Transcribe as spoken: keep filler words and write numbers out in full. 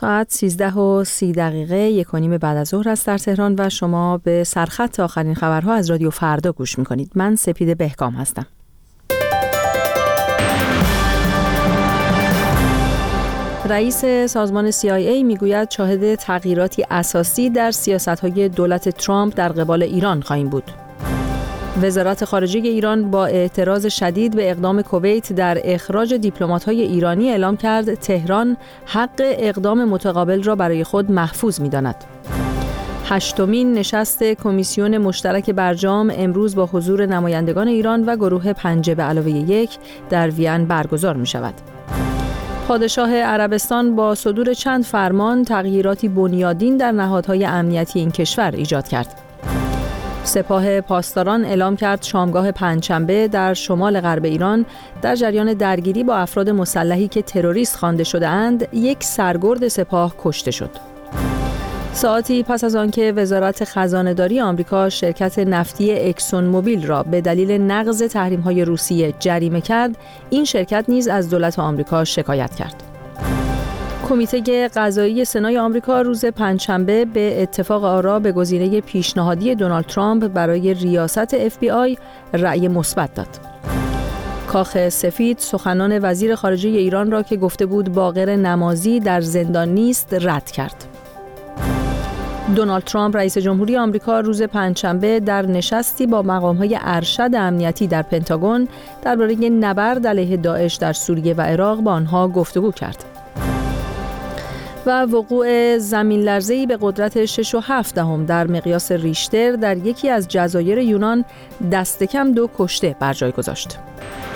ساعت سیزده و سی دقیقه یک و نیم بعد از ظهر است در تهران و شما به سرخط آخرین خبرها از رادیو فردا گوش میکنید. من سپید بهکام هستم. رئیس سازمان سی آی ای میگوید شاهد تغییراتی اساسی در سیاست‌های دولت ترامپ در قبال ایران خواهیم بود. وزارت خارجه ایران با اعتراض شدید به اقدام کویت در اخراج دیپلمات‌های ایرانی اعلام کرد تهران حق اقدام متقابل را برای خود محفوظ می‌داند. هشتمین نشست کمیسیون مشترک برجام امروز با حضور نمایندگان ایران و گروه پنجه به علاوه یک در وین برگزار می‌شود. پادشاه عربستان با صدور چند فرمان تغییراتی بنیادین در نهادهای امنیتی این کشور ایجاد کرد. سپاه پاسداران اعلام کرد شامگاه پنجشنبه در شمال غرب ایران در جریان درگیری با افراد مسلحی که تروریست خوانده شده‌اند یک سرگرد سپاه کشته شد. ساعتی پس از آنکه وزارت خزانه‌داری آمریکا شرکت نفتی اکسون موبیل را به دلیل نقض تحریم‌های روسیه جریمه کرد، این شرکت نیز از دولت آمریکا شکایت کرد. کمیته قضایی سنای آمریکا روز پنجشنبه به اتفاق آرا به گزینه پیشنهادی دونالد ترامپ برای ریاست اف بی آی رأی مثبت داد. کاخ سفید سخنان وزیر خارجه ایران را که گفته بود باقر نمازی در زندان نیست رد کرد. دونالد ترامپ رئیس جمهوری آمریکا روز پنجشنبه در نشستی با مقام‌های ارشد امنیتی در پنتاگون درباره نبرد علیه داعش در سوریه و عراق با آنها گفتگو کرد. و وقوع زمین لرزه‌ای به قدرت شش و هفت دهم در مقیاس ریشتر در یکی از جزایر یونان دست کم دو کشته بر جای گذاشت.